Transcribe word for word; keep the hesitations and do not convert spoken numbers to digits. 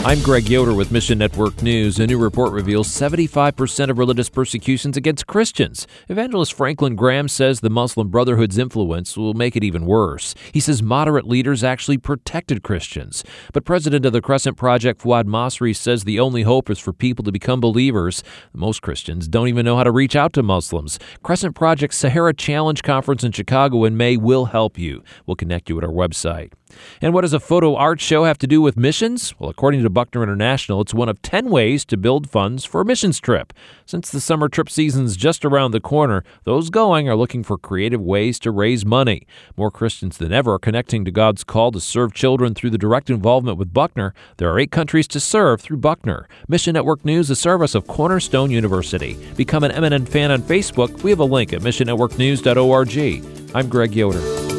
I'm Greg Yoder with Mission Network News. A new report reveals seventy-five percent of religious persecutions against Christians. Evangelist Franklin Graham says the Muslim Brotherhood's influence will make it even worse. He says moderate leaders actually protected Christians. But president of the Crescent Project, Fuad Masri, says the only hope is for people to become believers. Most Christians don't even know how to reach out to Muslims. Crescent Project's Sahara Challenge Conference in Chicago in May will help you. We'll connect you at our website. And what does a photo art show have to do with missions? Well, according to Buckner International, it's one of ten ways to build funds for a missions trip. Since the summer trip season's just around the corner, those going are looking for creative ways to raise money. More Christians than ever are connecting to God's call to serve children through the direct involvement with Buckner. There are eight countries to serve through Buckner. Mission Network News, a service of Cornerstone University. Become an M N N fan on Facebook. We have a link at mission network news dot org. I'm Greg Yoder.